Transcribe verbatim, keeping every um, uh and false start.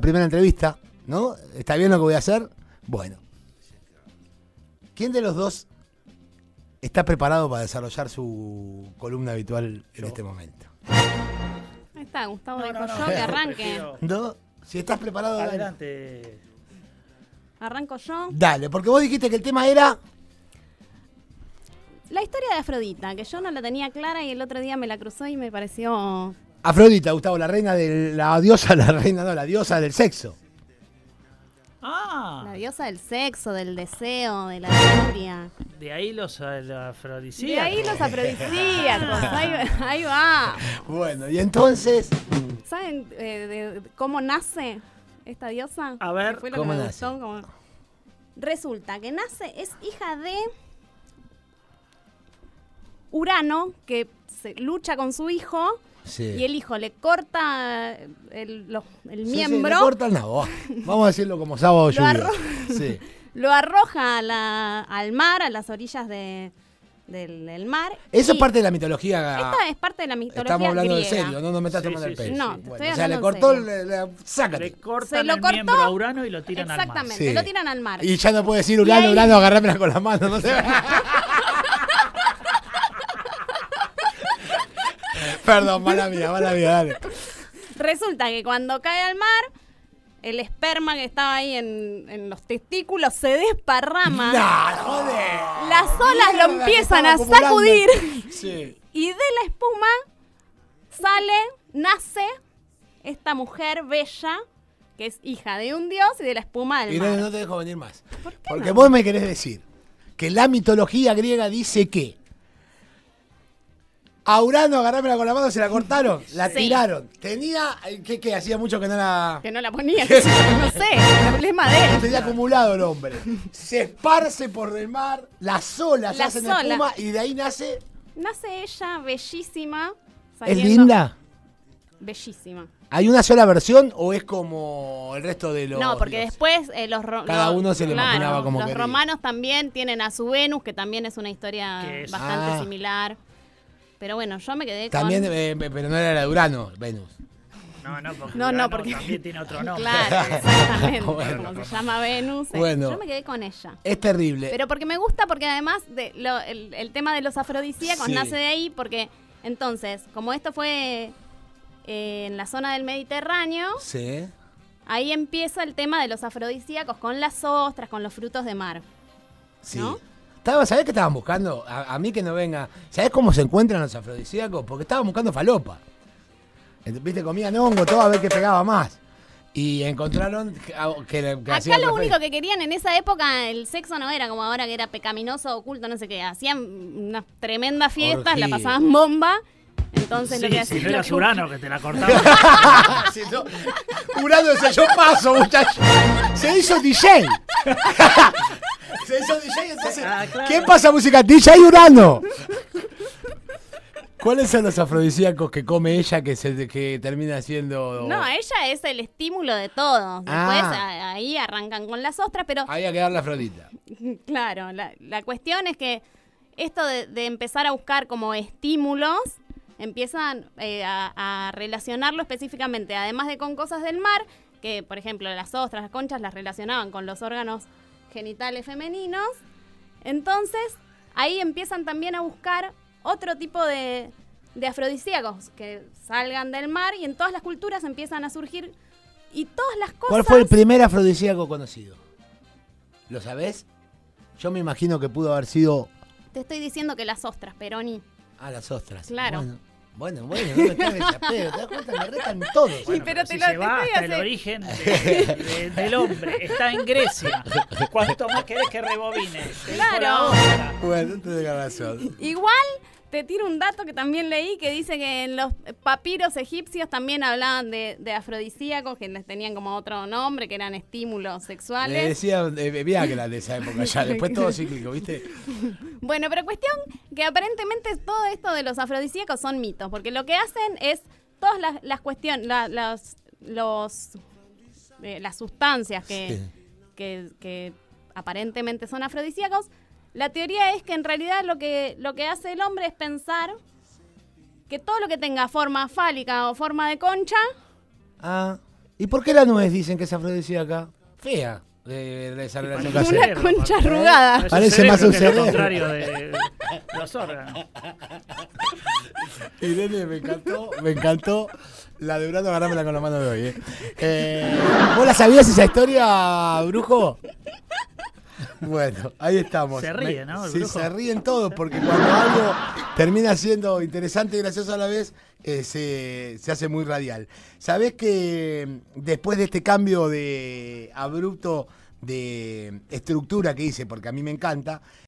primera entrevista, ¿no? ¿Está bien lo que voy a hacer? Bueno. ¿Quién de los dos está preparado para desarrollar su columna habitual en Yo. este momento? Ahí está, Gustavo No, dijo no, no, yo que arranque. prefiero- ¿No? Si estás preparado, dale. Adelante. Arranco yo. Dale, porque vos dijiste que el tema era... La historia de Afrodita, que yo no la tenía clara y el otro día me la cruzó y me pareció... Afrodita, Gustavo, la reina de la diosa, la reina, no, la diosa del sexo. Ah, La diosa del sexo, del deseo, de la lujuria. de ahí los, eh, los afrodisíacos. De ahí los afrodisíacos, ahí, ahí va. Bueno, y entonces... ¿Saben eh, de, de cómo nace esta diosa? A ver, Que fue lo ¿cómo que me nace? gustó, como- Resulta que nace, es hija de Urano, que se lucha con su hijo, Sí. y el hijo le corta el, lo- el Sí, sí, miembro, le corta el nabo. Vamos a decirlo como sábado Lo lluvia. arro- Sí. lo arroja a la- al mar, a las orillas de, del, del mar. Eso y es parte de la mitología. Esta es parte de la mitología Estamos hablando griega. en serio, no nos metas Sí, tomando sí, el sí. pelo. No, te Bueno, estoy o sea, le hablando en cortó, serio. le, le- sácate. Le cortan Se lo el cortó. miembro a Urano y lo tiran al mar. Exactamente, Sí. lo tiran al mar. Y ya no puede decir Urano, ahí- Urano, agarrámela con la mano, no sé. Perdón, mala mía, mala mía, dale. Resulta que cuando cae al mar, el esperma que estaba ahí en, en los testículos se desparrama. No, joder. Las olas lo Mierda, empiezan que a estamos acumulando. sacudir. Sí. Y de la espuma sale, nace esta mujer bella, que es hija de un dios y de la espuma del Irene, mar. no te dejo venir más. ¿Por qué Porque no? vos me querés decir que la mitología griega dice que a Urano agarrámela con la mano, se la cortaron, la Sí. tiraron. Tenía, ¿qué, qué? Hacía mucho que no la... Que no la ponía, no sé, el problema de él. Tenía acumulado el hombre. Se esparce por el mar, las olas Las hacen olas. espuma y de ahí nace... Nace ella bellísima. ¿Es saliendo- linda? Bellísima. ¿Hay una sola versión o es como el resto de los No, porque dioses? después eh, los ro- Cada los- uno se le claro, imaginaba como los quería. romanos también tienen a su Venus, que también es una historia Que es- bastante Ah. similar. Pero bueno, yo me quedé También, con... eh, pero no era la de Urano, Venus. No, no, porque No, no, Urano porque- también tiene otro nombre. Claro, exactamente. Bueno. Como se llama Venus. eh. Bueno. Yo me quedé con ella. Es terrible. Pero porque me gusta, porque además de lo- el, el tema de los afrodisíacos Sí. nace de ahí, porque entonces, como esto fue eh, en la zona del Mediterráneo, Sí. ahí empieza el tema de los afrodisíacos con las ostras, con los frutos de mar. Sí. ¿No? Estaba, ¿sabés qué estaban buscando? A, a mí que no venga. ¿Sabés cómo se encuentran los afrodisíacos? Porque estaban buscando falopa. Ent- Viste, comían hongo, todo a ver qué pegaba más. Y encontraron que, que, que Acá hacían lo refer- único que querían en esa época, el sexo no era como ahora que era pecaminoso, oculto, no sé qué. Hacían unas tremendas fiestas, la Orgía. pasaban bomba. Entonces lo que Sí, hacían... si no lo eras que- Urano que te la cortaba. Si no, Urano decía, yo paso, muchacho. Se hizo D J. Se hizo D J, entonces. Ah, claro. ¿Qué pasa, música? D J Urano. ¿Cuáles son los afrodisíacos que come ella que se que termina siendo? No, ella es el estímulo de todo. Después Ah. a- ahí arrancan con las ostras, pero Había que darle a Afrodita. claro, la, la cuestión es que esto de, de empezar a buscar como estímulos, empiezan eh, a, a relacionarlo específicamente, además de con cosas del mar, que por ejemplo las ostras, las conchas las relacionaban con los órganos genitales femeninos. Entonces ahí empiezan también a buscar otro tipo de, de afrodisíacos que salgan del mar y en todas las culturas empiezan a surgir y todas las cosas... ¿Cuál fue el primer afrodisíaco conocido? ¿Lo sabés? Yo me imagino que pudo haber sido. Te estoy diciendo que las ostras, Peroni. Ah, las ostras. Claro. Bueno, bueno, bueno, no me cabe ese pedo. ¿Te das cuenta? Me retan todos. Bueno, pero pero te si lo- se te va estoy hasta el hace- origen de- de- del hombre, está en Grecia. ¿Cuánto más querés que rebobine? Te dijo la Claro. otra. Bueno, te tengo razón. Igual te tiro un dato que también leí que dice que en los papiros egipcios también hablaban de, de afrodisíacos que les tenían como otro nombre, que eran estímulos Le sexuales. decía eh, Viagra de esa época ya. Después todo cíclico, ¿viste? Bueno, pero cuestión que aparentemente todo esto de los afrodisíacos son mitos, porque lo que hacen es todas las, las cuestiones, la- las, los, eh, las sustancias que, Sí. que, que aparentemente son afrodisíacos. La teoría es que en realidad lo que, lo que hace el hombre es pensar que todo lo que tenga forma fálica o forma de concha Ah, ¿Y por qué la nuez dicen que es afrodisíaca? Fea. De, de esa relación Una casera. Una concha arrugada. Es Parece un más un que es cerebro. lo contrario de los órganos. Irene, me encantó, me encantó la de Brando, agarrámela con la mano de hoy. ¿eh? Eh, ¿Vos la sabías esa historia, Brujo? Bueno, ahí estamos. Se ríe, Me- ¿no, el Sí, Brujo? se ríen todos porque cuando algo termina siendo interesante y gracioso a la vez, eh, se, se hace muy radial. ¿Sabés que después de este cambio de abrupto de estructura que hice, porque a mí me encanta,